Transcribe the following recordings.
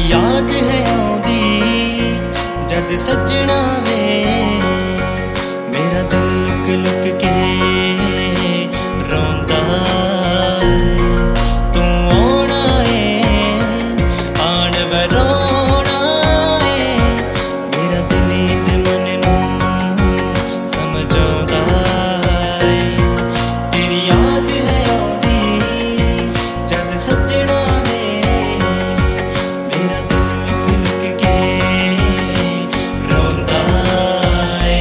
याद है आउंदी जद सजना वे मेरा दिल लुक लुक के रोंदा तू आना है आन वरोना है मेरा दिल इंज मन नू समझाउंदा है तेरी याद है आउंदी जद सजना वे मेरा दिल लुक लुक के रोंदा है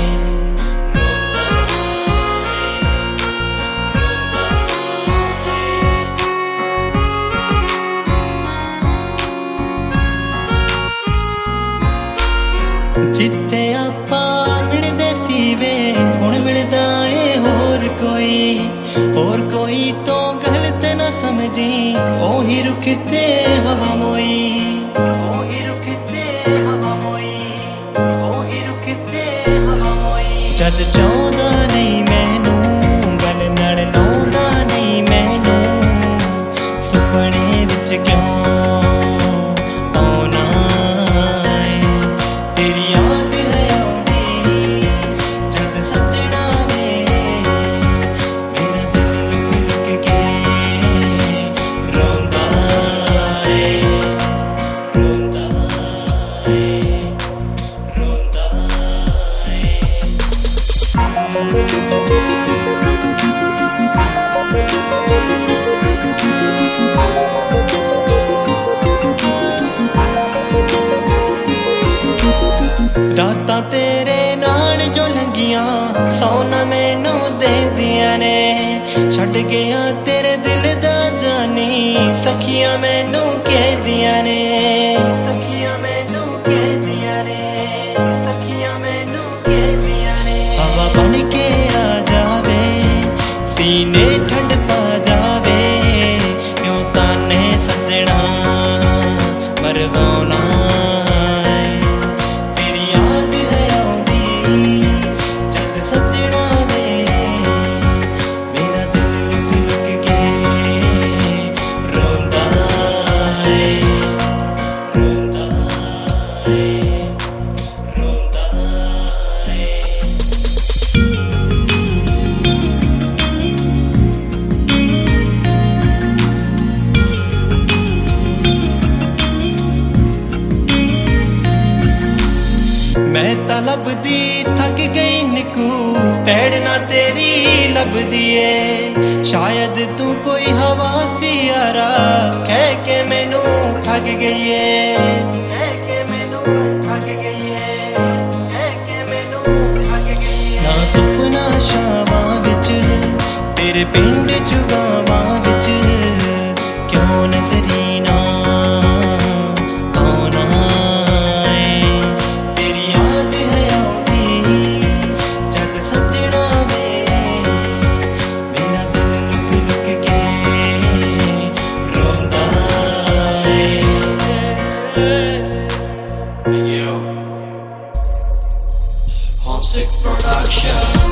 जित्ते आपा मिलदे सी वे हुण मिलदा ए होर कोई तो गलत ना समझी ओही रुख ते हवा मोई ओही रुख ते हवा मोई ओही रुख ते हवा मोई जद चाहुंदा नहीं मैनू गल नाल लाउंदा नहीं मैनू सुपने विच क्यों आउना है तेरी याद है आउंदी जद सजना वे मेरा दिल लुक लुक के रोंदा है रोंदा है रोंदा है रातां तेरे नाल जो लंघियां सौना मैनू देंदियां ने छड्ड गया तेरे दिल दा जानी सखियां मैनू कहदियां ने सखियां मैनू कहदियां ने सखियां मैनू कहदियां ने हवा बन के आ जावे सीने ठंड पा जावे क्यों ताने सजना मरवाना मैं तां लभदी थक गई निकू पैड़ना तेरी लभदी है शायद तू कोई हवा सी यारा कह के मैनू ठग गई है कह के मैनू ठग गई है कह के मैनू ठग गई है ना सुपना शावां विच तेरे पिंड जुगावां विच क्यों नजरी ना आउना Homesick Production.